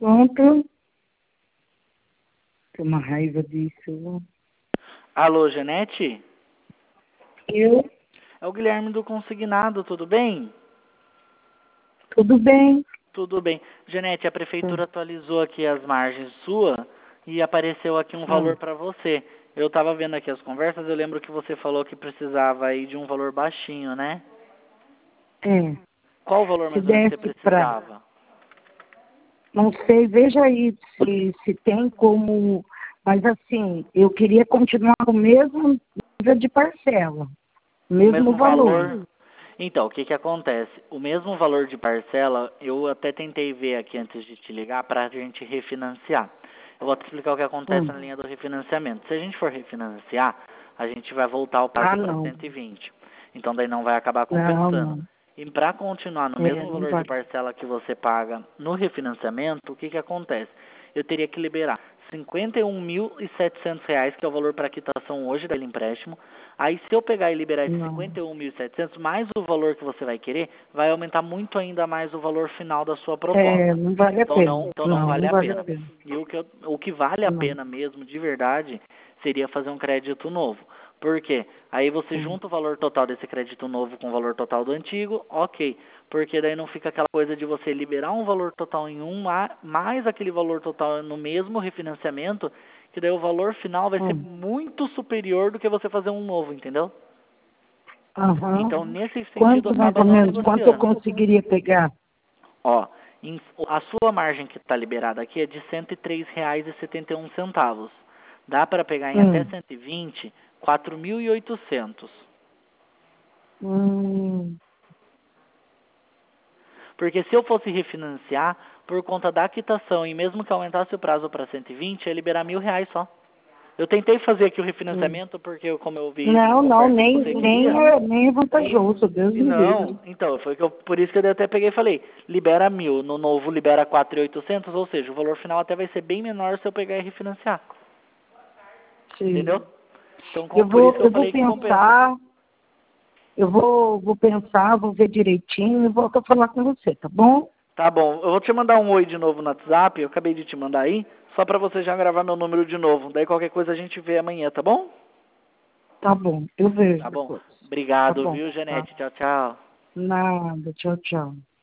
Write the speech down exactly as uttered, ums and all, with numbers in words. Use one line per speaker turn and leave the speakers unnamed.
Pronto. Tô uma raiva disso.
Alô, Janete?
Eu?
É o Guilherme do Consignado, tudo bem?
Tudo bem.
Tudo bem. Janete, a prefeitura
Hum.
atualizou aqui as margens sua e apareceu aqui um
Hum.
valor para você. Eu estava vendo aqui as conversas, eu lembro que você falou que precisava aí de um valor baixinho, né?
É.
Qual o valor
Se
mais ou menos que você
desse pra...
precisava?
Não sei, veja aí se, se tem como... Mas assim, eu queria continuar o mesmo nível de parcela. O
O
mesmo
mesmo
valor.
valor? Então, o que que acontece? O mesmo valor de parcela, eu até tentei ver aqui antes de te ligar para a gente refinanciar. Eu vou te explicar o que acontece
Hum.
na linha do refinanciamento. Se a gente for refinanciar, a gente vai voltar o
Ah,
prazo para
não.
cento e vinte. Então, daí não vai acabar
Não,
compensando.
não.
E para continuar no
É,
mesmo
não
valor
vai.
de parcela que você paga no refinanciamento, o que que acontece? Eu teria que liberar cinquenta e um mil e setecentos reais, que é o valor para quitação hoje daquele empréstimo. Aí, se eu pegar e liberar esses
Não.
cinquenta e um mil e setecentos, mais o valor que você vai querer, vai aumentar muito ainda mais o valor final da sua
É,
proposta.
não vale a
Então
pena.
não, então não
Não,
vale
não
a
vale a
pena.
pena.
E o que, eu- o que vale a
Não.
pena mesmo, de verdade, seria fazer um crédito novo. Por quê? Aí você
Hum.
junta o valor total desse crédito novo com o valor total do antigo, ok. Porque daí não fica aquela coisa de você liberar um valor total em um, ma- mais aquele valor total no mesmo refinanciamento, que daí o valor final vai ser
Hum.
muito superior do que você fazer um novo, entendeu?
Aham.
Então, nesse sentido,
Quanto mais
acaba
ou
não
menos? Quanto eu
negociando.
conseguiria pegar?
Ó, em- a sua margem que está liberada aqui é de cento e três reais e setenta e um centavos. Dá para pegar em até
Hum.
cento e vinte, quatro mil e oitocentos.
Hum.
Porque se eu fosse refinanciar, por conta da quitação, e mesmo que aumentasse o prazo para cento e vinte, ia liberar mil reais só. Eu tentei fazer aqui o
Hum.
refinanciamento, porque eu- como eu vi na
Não, não,
conversa que
nem,
você
nem,
queria,
é, nem é
e,
vantajoso, Deus
e
me livre.
não, então, foi que eu, por isso que eu até peguei e falei, libera mil, no novo libera quatro mil e oitocentos, ou seja, o valor final até vai ser bem menor se eu pegar e refinanciar,
Sim.
entendeu? Então,
Eu
com- por
vou,
isso que eu
eu vou
falei que compensa.
pensar, eu vou, vou pensar, vou ver direitinho e volto a falar com você, tá bom?
Tá bom, eu vou te mandar um oi de novo no WhatsApp, eu acabei de te mandar aí, só pra você já gravar meu número de novo, daí qualquer coisa a gente vê amanhã, tá bom?
Tá bom, eu vejo
Tá bom.
depois. Tá
Obrigado,
bom,
viu,
tá.
Janete? Tchau, tchau.
Nada, tchau, tchau.